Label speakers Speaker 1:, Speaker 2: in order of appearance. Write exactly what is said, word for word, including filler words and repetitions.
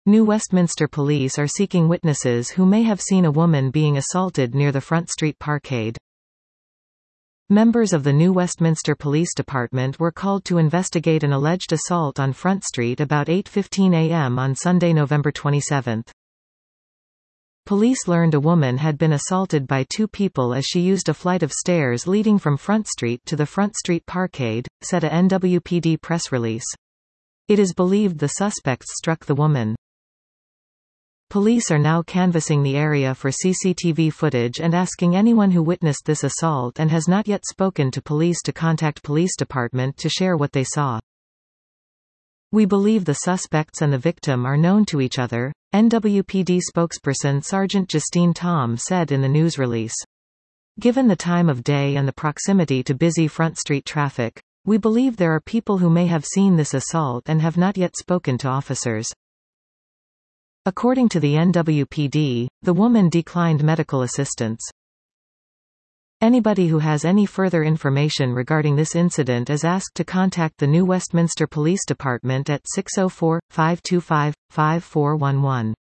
Speaker 1: New Westminster Police are seeking witnesses who may have seen a woman being assaulted near the Front Street Parkade. Members of the New Westminster Police Department were called to investigate an alleged assault on Front Street about eight fifteen a m on Sunday, November twenty-seventh. Police learned a woman had been assaulted by two people as she used a flight of stairs leading from Front Street to the Front Street Parkade, said a N W P D press release. It is believed the suspects struck the woman. Police are now canvassing the area for C C T V footage and asking anyone who witnessed this assault and has not yet spoken to police to contact police department to share what they saw. We believe the suspects and the victim are known to each other, N W P D spokesperson Sergeant Justine Tom said in the news release. Given the time of day and the proximity to busy Front Street traffic, we believe there are people who may have seen this assault and have not yet spoken to officers. According to the N W P D, the woman declined medical assistance. Anybody who has any further information regarding this incident is asked to contact the New Westminster Police Department at six oh four, five two five, five four one one.